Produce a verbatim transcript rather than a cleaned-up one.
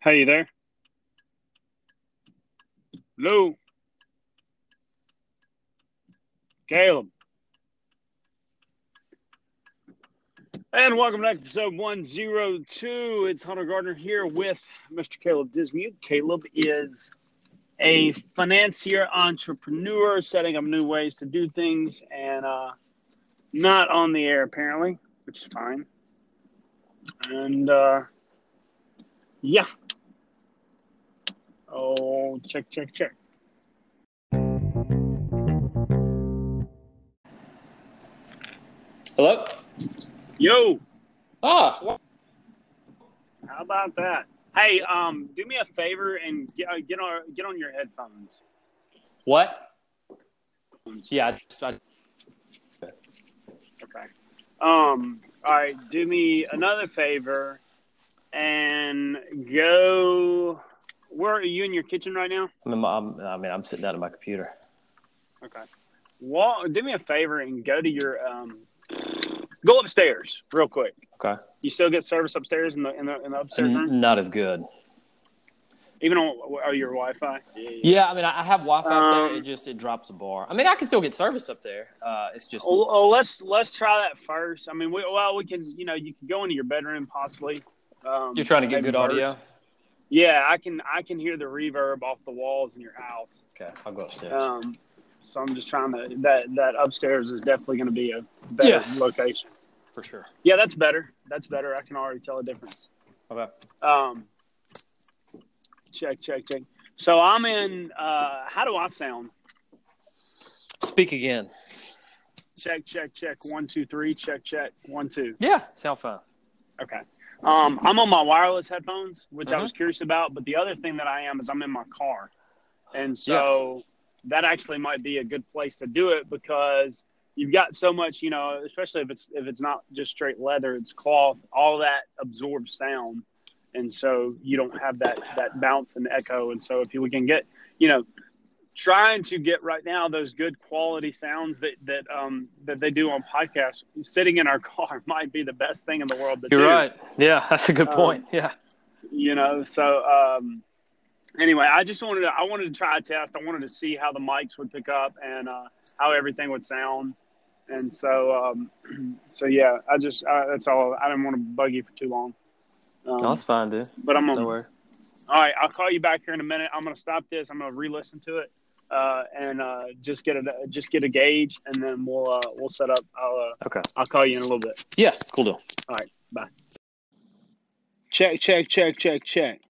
Hey there. Hello, Caleb. And welcome to episode one oh two. It's Hunter Gardner here with Mister Caleb Dismute. Caleb is a financier entrepreneur setting up new ways to do things and uh, not on the air apparently, which is fine. And uh, yeah. Oh, check, check, check. Hello? Yo, Ah, how about that? Hey, um, do me a favor and get, uh, get on get on your headphones. what? Yeah, I just, I, Okay. Um. All right. Do me another favor and go. Where are you in your kitchen right now? I'm, in my, I'm, I mean, I'm sitting down at my computer. Okay. Well, do me a favor and go to your um. Go upstairs real quick. Okay. You still get service upstairs in the in the in the upstairs N- room, not as good. even on oh, your Wi-Fi. Yeah. Yeah, I mean, I I have Wi-Fi up there. Um, It just it drops the bar. I mean, I can still get service up there. Uh, it's just Oh, oh, let's let's try that first. I mean, we, well, we can. You know, you can go into your bedroom possibly. Um, you're trying to get maybe good audio. first. Yeah, I can. I can hear the reverb off the walls in your house. Okay, I'll go upstairs. Um, so I'm just trying to. That that upstairs is definitely going to be a better Yeah. location. For sure. Yeah, that's better. That's better. I can already tell a difference. Okay. Um, check, check, check. So I'm in. Uh, how do I sound? Speak again. Check, check, check. One, two, three. Check, check. One, two. Yeah, sound fine. Okay. Um, I'm on my wireless headphones, which I Mhm. was curious about. But the other thing that I am is I'm in my car. And so that actually might be a good place to do it because you've got so much, you know, especially if it's if it's not just straight leather, it's cloth, all that absorbs sound. And so you don't have that, that bounce and echo. And so if we can get, you know, trying to get right now those good quality sounds that that um that they do on podcasts, sitting in our car might be the best thing in the world to You're do. right. Yeah, that's a good Um, point. Yeah. You know, so um anyway, I just wanted to I wanted to try a test. I wanted to see how the mics would pick up and uh how everything would sound. And so um so yeah, I just uh, that's all. I didn't want to bug you for too long. Um, No, that's fine, dude. but I'm No gonna, worry. all right, I'll call you back here in a minute. I'm gonna stop this. I'm gonna re-listen to it. Uh, and uh, just get a just get a gauge, and then we'll uh, we'll set up. I'll uh, Okay. I'll call you in a little bit. Yeah, cool deal. All right, bye. Check, check, check, check, check.